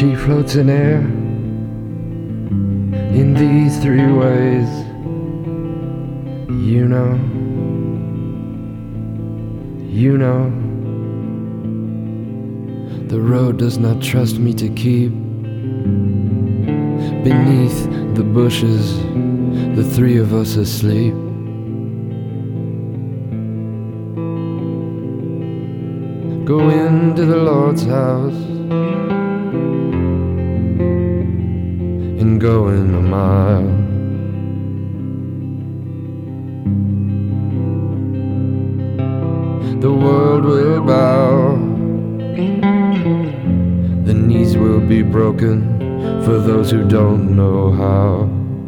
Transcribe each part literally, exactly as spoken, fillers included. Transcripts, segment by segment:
She floats in air in these three ways. You know, you know, the road does not trust me to keep beneath the bushes, the three of us asleep. Go into the Lord's house and go in a mile. The world will bow, the knees will be broken for those who don't know how.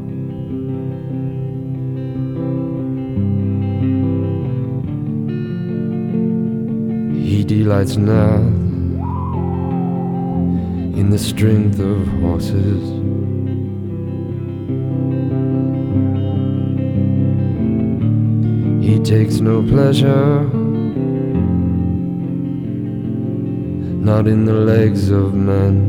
He delights not in the strength of horses. He takes no pleasure, not in the legs of men.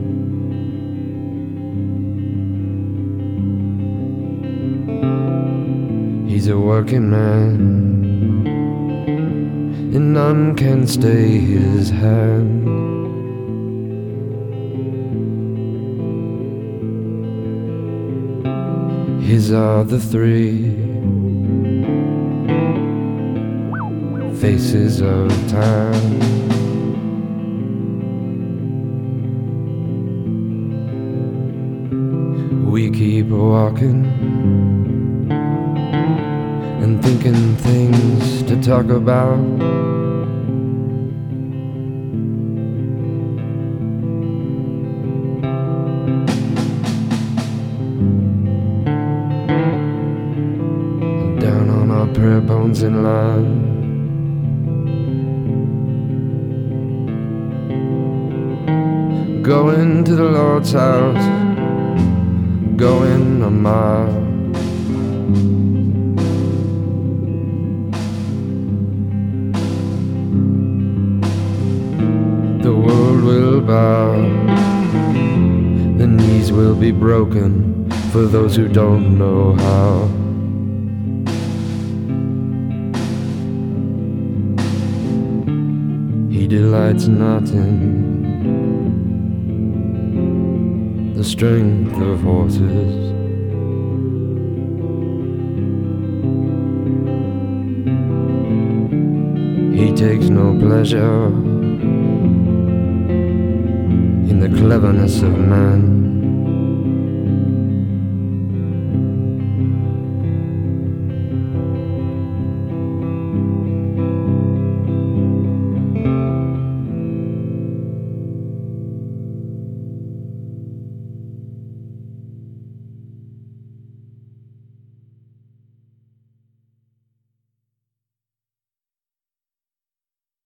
He's a working man, and none can stay his hand. His are the three faces of time. We keep walking and thinking things to talk about. Down on our prayer bones in line, going to the Lord's house, going a mile. The world will bow, the knees will be broken for those who don't know how. He delights not in the strength of horses. He takes no pleasure in the cleverness of man.